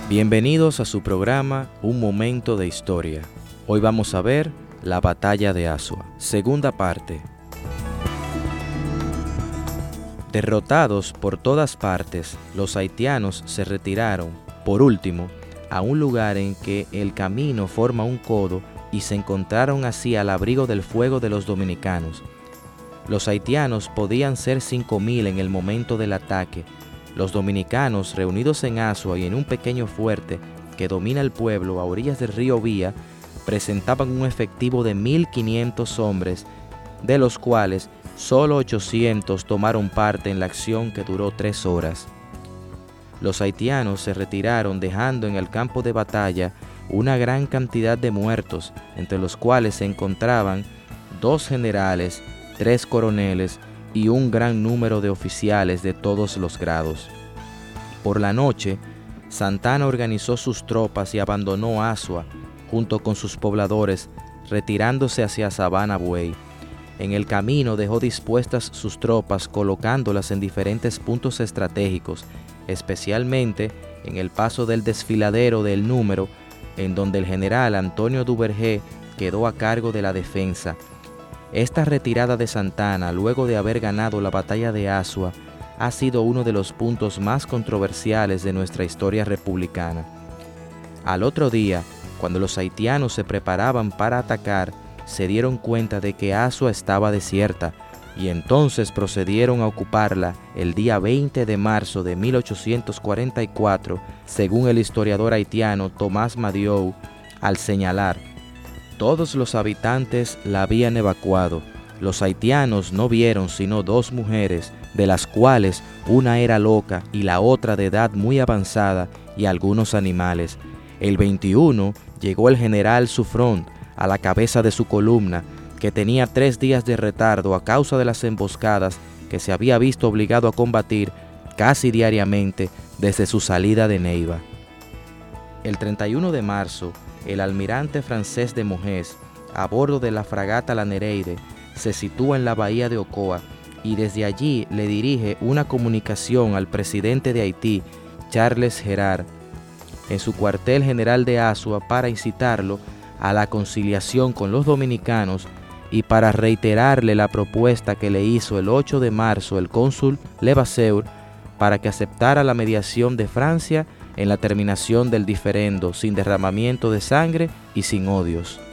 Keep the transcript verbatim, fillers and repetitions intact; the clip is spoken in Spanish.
Bienvenidos a su programa Un Momento de Historia. Hoy vamos a ver la Batalla de Azua, segunda parte. Derrotados por todas partes, los haitianos se retiraron, por último, a un lugar en que el camino forma un codo y se encontraron así al abrigo del fuego de los dominicanos. Los haitianos podían ser cinco mil en el momento del ataque. Los dominicanos, reunidos en Azua y en un pequeño fuerte que domina el pueblo a orillas del río Vía, presentaban un efectivo de mil quinientos hombres, de los cuales solo ochocientos tomaron parte en la acción que duró tres horas. Los haitianos se retiraron dejando en el campo de batalla una gran cantidad de muertos, entre los cuales se encontraban dos generales, tres coroneles y un gran número de oficiales de todos los grados. Por la noche, Santana organizó sus tropas y abandonó Azua junto con sus pobladores, retirándose hacia Sabana Buey. En el camino dejó dispuestas sus tropas, colocándolas en diferentes puntos estratégicos, especialmente en el paso del desfiladero del Número, en donde el general Antonio Duvergé quedó a cargo de la defensa. Esta retirada de Santana, luego de haber ganado la batalla de Azua, ha sido uno de los puntos más controversiales de nuestra historia republicana. Al otro día, cuando los haitianos se preparaban para atacar, se dieron cuenta de que Azua estaba desierta, y entonces procedieron a ocuparla el día veinte de marzo de mil ochocientos cuarenta y cuatro, según el historiador haitiano Tomás Madiou, al señalar: todos los habitantes la habían evacuado. Los haitianos no vieron sino dos mujeres, de las cuales una era loca y la otra de edad muy avanzada, y algunos animales. El veintiuno llegó el general Suffren a la cabeza de su columna, que tenía tres días de retardo a causa de las emboscadas que se había visto obligado a combatir casi diariamente desde su salida de Neiva. El treinta y uno de marzo, el almirante francés de Mogés, a bordo de la fragata La Nereide, se sitúa en la bahía de Ocoa y desde allí le dirige una comunicación al presidente de Haití, Charles Gerard, en su cuartel general de Azua, para incitarlo a la conciliación con los dominicanos y para reiterarle la propuesta que le hizo el ocho de marzo el cónsul Levasseur para que aceptara la mediación de Francia en la terminación del diferendo sin derramamiento de sangre y sin odios.